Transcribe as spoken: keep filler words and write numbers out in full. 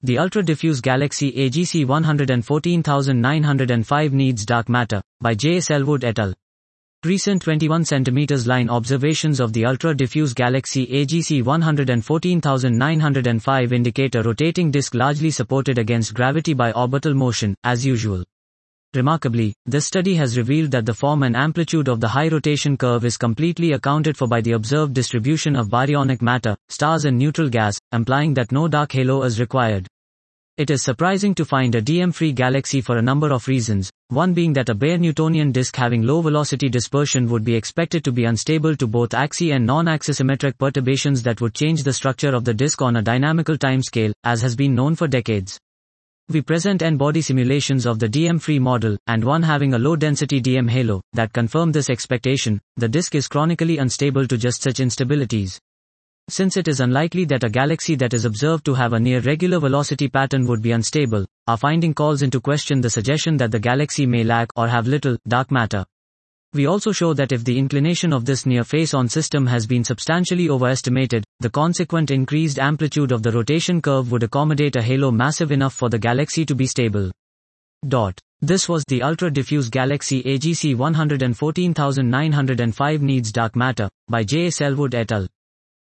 The ultra-diffuse galaxy A G C one hundred fourteen thousand nine hundred five needs dark matter, by J. Selwood et al. Recent twenty-one centimeter line observations of the ultra-diffuse galaxy A G C one hundred fourteen thousand nine hundred five indicate a rotating disk largely supported against gravity by orbital motion, as usual. Remarkably, this study has revealed that the form and amplitude of the high rotation curve is completely accounted for by the observed distribution of baryonic matter, stars and neutral gas, implying that no dark halo is required. It is surprising to find a D M-free galaxy for a number of reasons, one being that a bare Newtonian disk having low velocity dispersion would be expected to be unstable to both axis and non-axisymmetric perturbations that would change the structure of the disk on a dynamical timescale, as has been known for decades. We present n-body simulations of the D M-free model, and one having a low-density D M halo, that confirm this expectation. The disk is chronically unstable to just such instabilities. Since it is unlikely that a galaxy that is observed to have a near regular velocity pattern would be unstable, our finding calls into question the suggestion that the galaxy may lack or have little dark matter. We also show that if the inclination of this near face-on system has been substantially overestimated, the consequent increased amplitude of the rotation curve would accommodate a halo massive enough for the galaxy to be stable. Dot. This was the ultra-diffuse galaxy A G C one hundred fourteen thousand nine hundred five needs dark matter, by J. Selwood et al.